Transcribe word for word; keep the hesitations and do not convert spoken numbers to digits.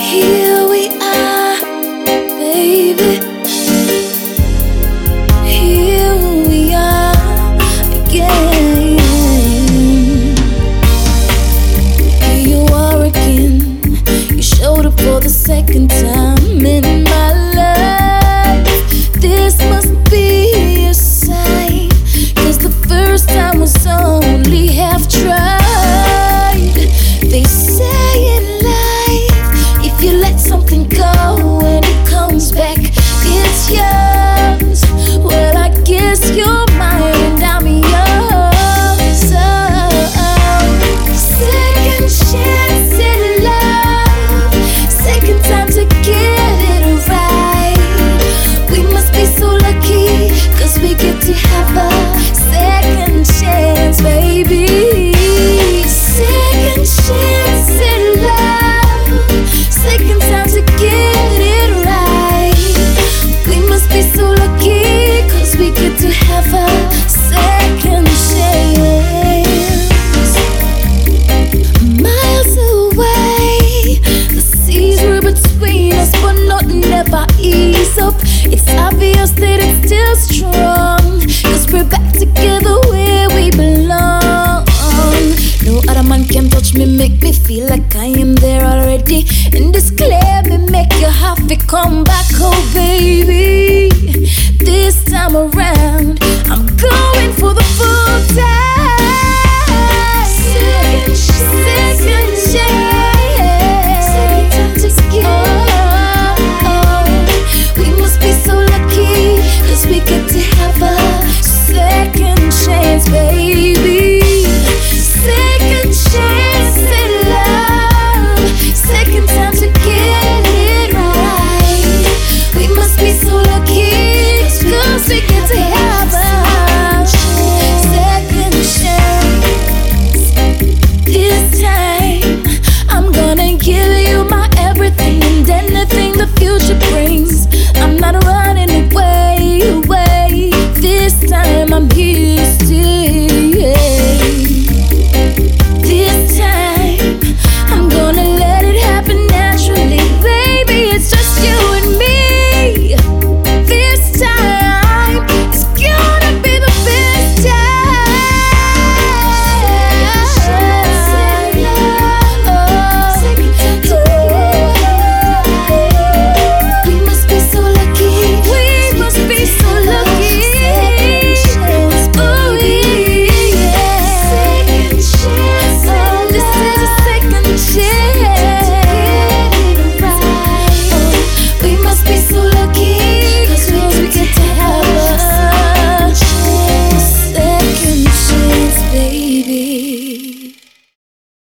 Here we are, baby. Here we are again. Here you are again. You showed up for the second time in my life. This must be a sign, 'cause the first time was only half tried. They say in life, if you let something go and it comes back, it's yours. Well, I guess you're mine and I'm yours. Oh, second chance in love, second time to get it right. We must be so lucky, 'cause we get to have a second chance, baby. Second chance in love, second time to get it right. We must be so lucky, 'cause we get to have a second chance. Miles away, the seas were between us, but nothing ever ease up. It's obvious that it's still strong, 'cause we're back together where we belong. No other man can touch me, make me feel like I am there already. And this clear me make you have to come back, oh baby. This time around, I'm gone.